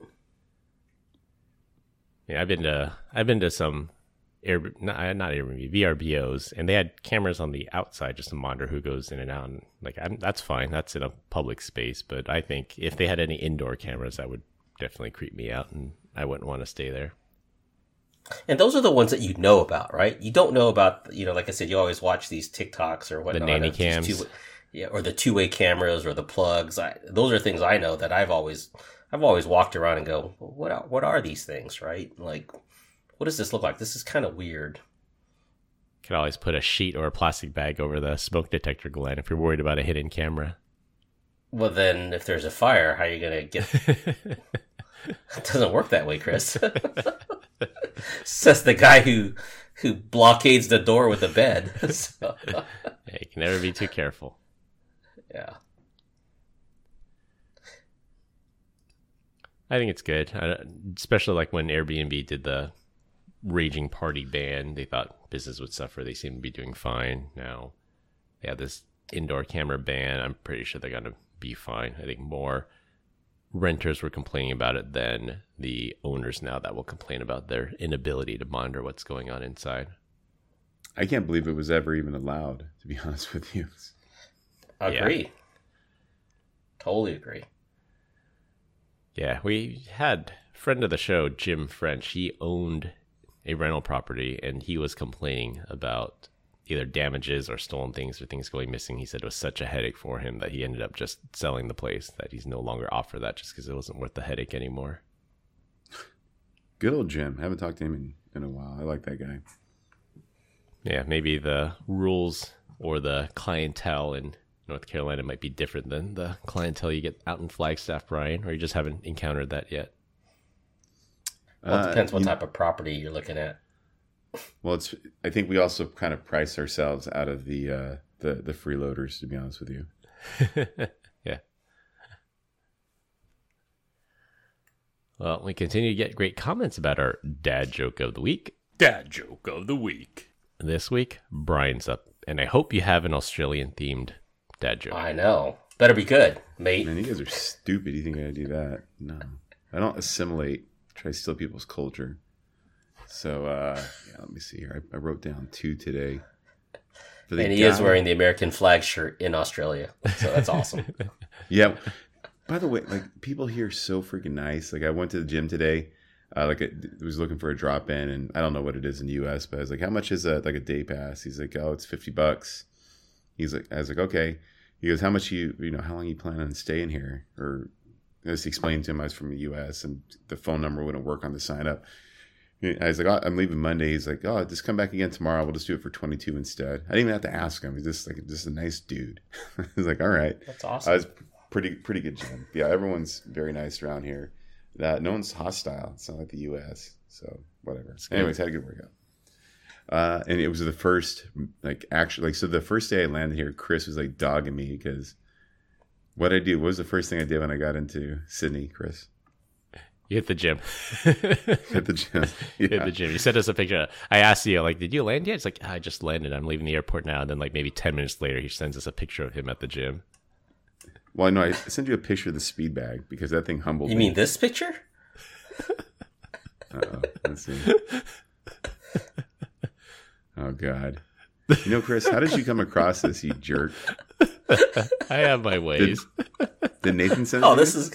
Yeah, I've been to I've been to some Air, not, not Airbnb, V R B Os, and they had cameras on the outside just to monitor who goes in and out. And like, I'm, that's fine. That's in a public space. But I think if they had any indoor cameras, that would definitely creep me out, and I wouldn't want to stay there. And those are the ones that you know about, right? You don't know about, you know, like I said, you always watch these TikToks or whatnot. The nanny of these cams. Two, yeah, or the two-way cameras or the plugs. I, those are things I know that I've always, I've always walked around and go, well, what, are, what are these things, right? Like, what does this look like? This is kind of weird. Could always put a sheet or a plastic bag over the smoke detector, Glenn, if you're worried about a hidden camera. Well, then, if there's a fire, how are you going to get... It doesn't work that way, Chris. Says the guy who who blockades the door with a bed. So, yeah, you can never be too careful. yeah. I think it's good, I, especially like when Airbnb did the raging party ban. They thought business would suffer. They seem to be doing fine now. They have this indoor camera ban. I'm pretty sure they're going to be fine. I think more renters were complaining about it than the owners now that will complain about their inability to monitor what's going on inside. I can't believe it was ever even allowed, to be honest with you. Agree. Yeah. Totally agree. Yeah, we had a friend of the show, Jim French. He owned a rental property, and he was complaining about either damages or stolen things or things going missing. He said it was such a headache for him that he ended up just selling the place, that he's no longer offered that just because it wasn't worth the headache anymore. Good old Jim. I haven't talked to him in, in a while. I like that guy. Yeah, maybe the rules or the clientele in North Carolina might be different than the clientele you get out in Flagstaff, Brian, or you just haven't encountered that yet. Well, it depends Uh, what you- type of property you're looking at. Well, it's. I think we also kind of price ourselves out of the uh, the the freeloaders, to be honest with you. Yeah. Well, we continue to get great comments about our dad joke of the week. Dad joke of the week. This week, Brian's up, and I hope you have an Australian themed dad joke. I know. Better be good, mate. Man, you guys are stupid. You think I do that? No, I don't assimilate. Try to steal people's culture. So uh, yeah, let me see here. I, I wrote down two today. For the And he guy- is wearing the American flag shirt in Australia. So that's awesome. Yep. By the way, like people here are so freaking nice. Like I went to the gym today. Uh, like I was looking for a drop in, and I don't know what it is in the U S, but I was like, "How much is a like a day pass?" He's like, "Oh, it's fifty bucks." He's like, "I was like, okay." He goes, "How much you you know? How long you plan on staying here?" Or I just explained to him I was from the U S and the phone number wouldn't work on the sign up. I was like, oh, "I'm leaving Monday." He's like, "Oh, just come back again tomorrow. We'll just do it for twenty-two instead." I didn't even have to ask him. He's just like just a nice dude. I was like, "All right." That's awesome. I was pretty pretty good gym. Yeah, everyone's very nice around here. That no one's hostile. It's not like the U S. So whatever. Anyways, had a good workout. Uh, and it was the first like actually like so the first day I landed here, Chris was like dogging me because what I do. What was the first thing I did when I got into Sydney, Chris? You hit the gym. Hit the gym. Yeah. Hit the gym. You sent us a picture. I asked you, like, did you land yet? It's like, I just landed. I'm leaving the airport now. And then, like, maybe ten minutes later, he sends us a picture of him at the gym. Well, no, I sent you a picture of the speed bag because that thing humbled You me. mean this picture? Uh-oh. Let's see. Oh, God. You know, Chris, how did you come across this, you jerk? I have my ways. Did, did Nathan send Oh, it? this is.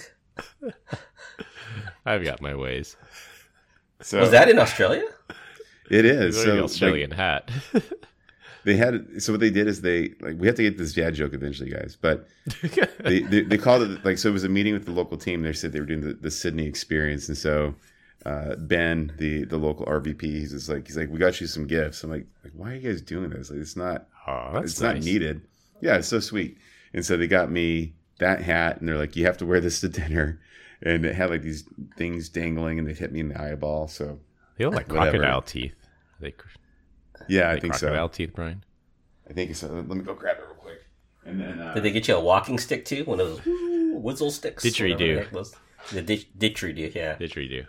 I've got my ways. So, Was that in Australia? It is. It's So an Australian like, hat. they had. So what they did is they like we have to get this dad joke eventually, guys. But they, they they called it like so. It was a meeting with the local team. They said they were doing the, the Sydney experience, and so uh, Ben, the the local R V P, he's just like he's like we got you some gifts. I'm like, like why are you guys doing this? Like it's not. Oh, that's it's nice. not needed. Yeah, it's so sweet. And so they got me that hat, and they're like, you have to wear this to dinner. And it had like these things dangling, and they hit me in the eyeball. So They look like Whatever. crocodile teeth. They, yeah, I they think so. crocodile teeth, Brian. I think so. Let me go grab it real quick. And then uh, Did they get you a walking stick too? One of those whistle sticks? Didgeridoo. whatever the heck those- The ditch, didgeridoo, yeah. Didgeridoo.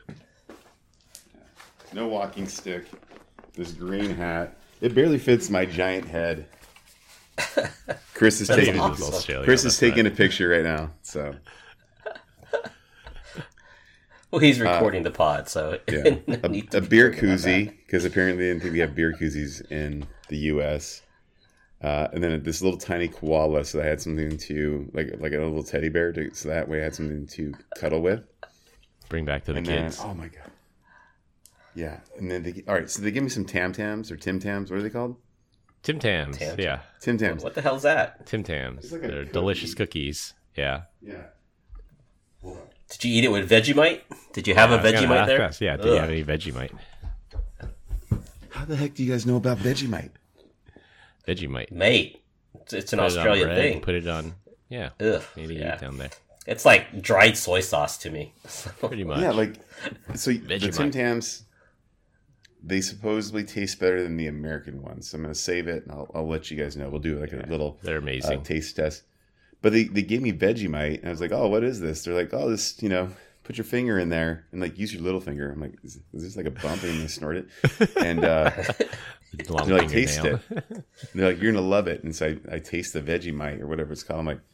no walking stick. This green hat. It barely fits my giant head. Chris is That's taking awesome. Australia, Chris that's is taking right. a picture right now. So Well, he's recording the pod, so Uh, yeah, I need a, to a be beer thinking about koozie because apparently I didn't think we have beer koozies in the U S. Uh, and then this little tiny koala, so I had something to like like a little teddy bear, to, so that way I had something to cuddle with. Bring back to the And then, kids. oh my god, yeah. And then they, all right, so they give me some Tam Tams or Tim Tams. What are they called? Tim Tams. Tams. Yeah. Tim that. Tams. What the hell's that? Tim Tams. It's like a They're cookie. delicious cookies. Yeah. Yeah. Did you eat it with Vegemite? Did you have I a was gonna Vegemite ask there? us, Yeah. Do you Ugh. have any Vegemite? How the heck do you guys know about Vegemite? Vegemite. Mate, it's, it's an Put it on Australian bread, thing. Put it on. Yeah. Ugh, Maybe yeah. eat down there. It's like dried soy sauce to me. Pretty much. Yeah, like so the Vegemite. Tim Tams, they supposedly taste better than the American ones. So I'm gonna save it and I'll, I'll let you guys know. We'll do like a little They're uh, amazing. taste test. But they, they gave me Vegemite and I was like, oh, what is this? They're like, oh, this, you know, put your finger in there and like use your little finger. I'm like, is, is this like a bump and I'm gonna snort it? And uh, Long they're like, taste fingernail. it. And they're like, you're gonna love it. And so I, I taste the Vegemite or whatever it's called. I'm like,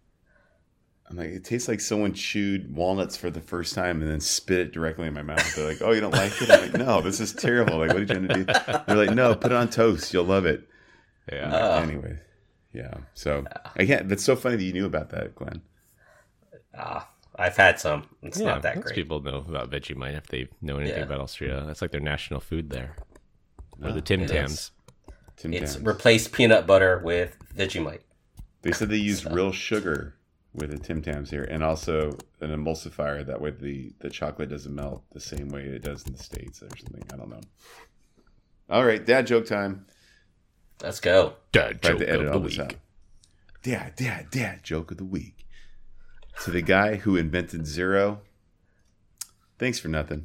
I'm like, it tastes like someone chewed walnuts for the first time and then spit it directly in my mouth. They're like, oh, you don't like it? I'm like, no, this is terrible. Like, what are you trying to do? They're like, no, put it on toast. You'll love it. Yeah. Oh. Anyway, yeah. So I can't. That's so funny that you knew about that, Glenn. Ah, I've had some. It's yeah, not that most great. people know about Vegemite if they know anything Yeah. about Australia. That's like their national food there. Or Oh, the Tim it Tams. is. Tim It's Tams. replaced peanut butter with Vegemite. They said they used real sugar with the Tim Tams here, and also an emulsifier. That way, the the chocolate doesn't melt the same way it does in the States or something. I don't know. All right, dad joke time. Let's go. Dad I have joke to edit of all the this week. out. Dad, dad, dad joke of the week. To the guy who invented zero. Thanks for nothing.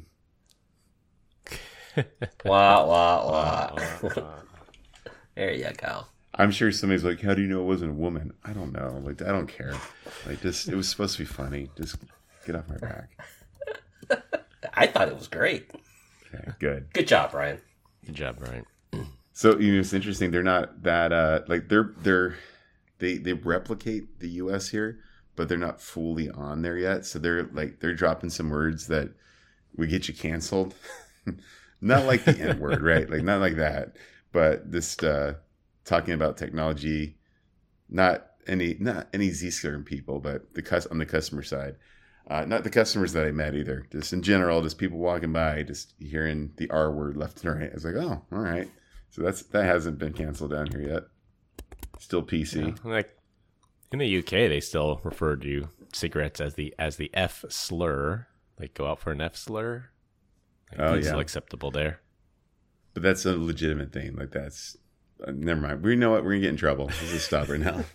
Wah, wah, wah. There you go. I'm sure somebody's like, "How do you know it wasn't a woman?" I don't know. Like, I don't care. Like, just it was supposed to be funny. Just get off my back. I thought it was great. Okay, good. Good job, Brian. Good job, Brian. So you know, it's interesting. They're not that uh like they're they're they they replicate the U S here, but they're not fully on there yet. So they're like they're dropping some words that would get you canceled. Not like the N word, right? Like not like that, but just uh talking about technology, not any not any Zscaler people, but the cus- on the customer side. Uh, not the customers that I met either. Just in general, just people walking by, just hearing the R word left and right. I was like, oh, all right. So that's that hasn't been canceled down here yet. Still P C. Yeah, like in the U K, they still refer to cigarettes as the as the F slur. Like go out for an F slur. Like, oh it's yeah, still acceptable there. But that's a legitimate thing. Like that's uh, never mind. We know what we're gonna get in trouble. Let's just stop right now.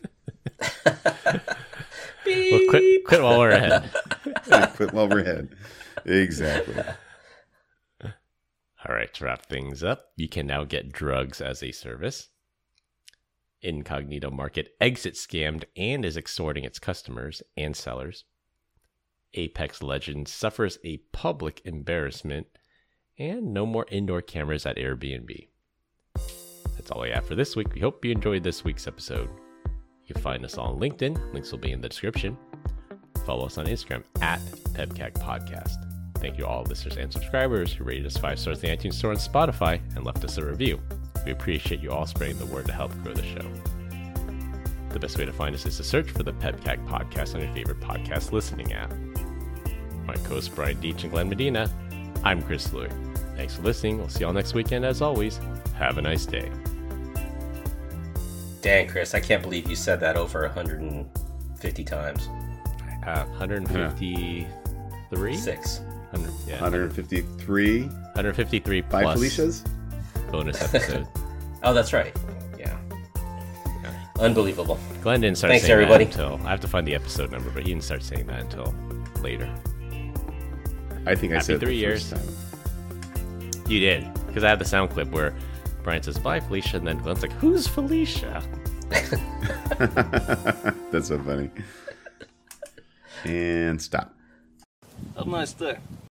Well, quit, quit while we're ahead. Quit while we're ahead. Exactly. All right, to wrap things up, you can now get drugs as a service. Incognito Market exits scammed and is extorting its customers and sellers. Apex Legends suffers a public embarrassment, and no more indoor cameras at Airbnb. That's all I have for this week. We hope you enjoyed this week's episode. You can find us on LinkedIn. Links will be in the description. Follow us on Instagram at PebCag Podcast. Thank you all listeners and subscribers who rated us five stars in the iTunes Store and Spotify and left us a review. We appreciate you all spreading the word to help grow the show. The best way to find us is to search for the PebCag Podcast on your favorite podcast listening app. My co-hosts Brian Deitch and Glenn Medina. I'm Chris Louie. Thanks for listening. We'll see y'all next weekend. As always, have a nice day. Dang, Chris, I can't believe you said that over one hundred fifty times. Uh, one hundred fifty-three? Six. one hundred, yeah. one hundred fifty-three. one hundred fifty-three Five plus Felicias? bonus episode. Oh, that's right. Yeah. Yeah. Unbelievable. Glenn didn't start Thanks, saying everybody. that until... I have to find the episode number, but he didn't start saying that until later. I think I Happy said it three the years. first time. You did, because I had the sound clip where Brian says, bye, Felicia, and then Glenn's like, who's Felicia? That's so funny. And stop. Have a nice day.